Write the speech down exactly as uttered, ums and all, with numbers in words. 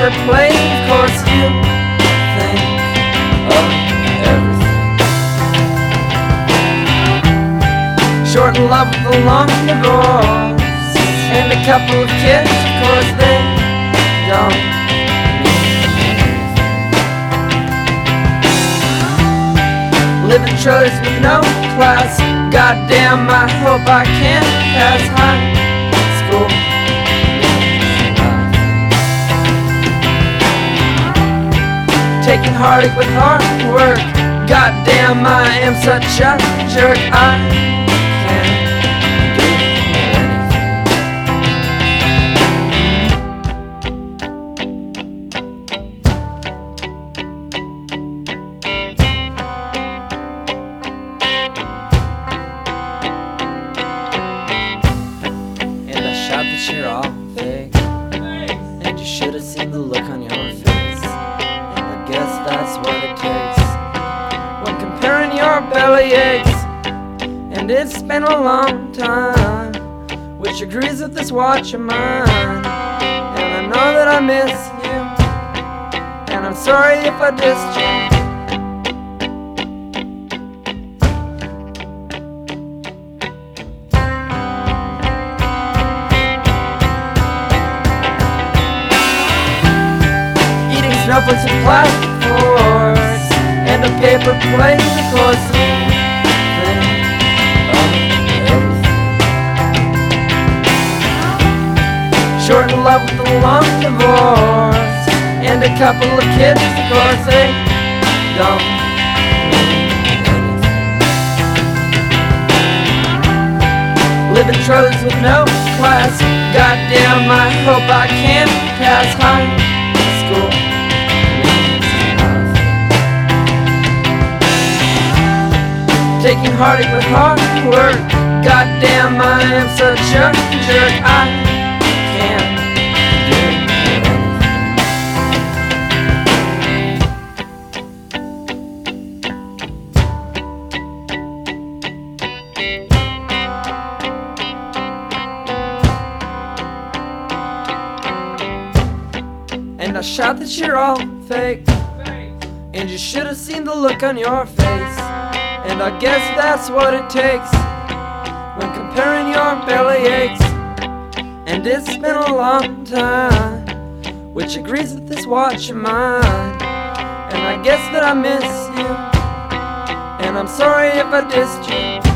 paper plate. Of course you think of everything. Short love with a long divorce and a couple of kids. Of course they don't live in trailers with no class. Goddamn, I hope I can pass high school. Taking heartache with hard work. Goddamn, I am such a jerk. I can't do anything. And I shout that you're all fake, and you should have seen the look on your face. Guess that's what it takes when comparing your belly aches. And it's been a long time, which agrees with this watch of mine. And I know that I miss you, and I'm sorry if I dissed you. Snowflakes with plastic forks and a paper plate. Of course you think of everything. Short in love with a long divorce and a couple of kids. Of course they don't mean anything. Live in trailers with no class. Goddamn, I hope I can pass high school. Taking heartache with hard work. Goddamn, I am such a jerk. I can't do. And I shout that you're all fake, and you should have seen the look on your face. And I guess that's what it takes when comparing your belly aches. And it's been a long time, which agrees with this watch of mine. And I guess that I miss you, and I'm sorry if I dissed you.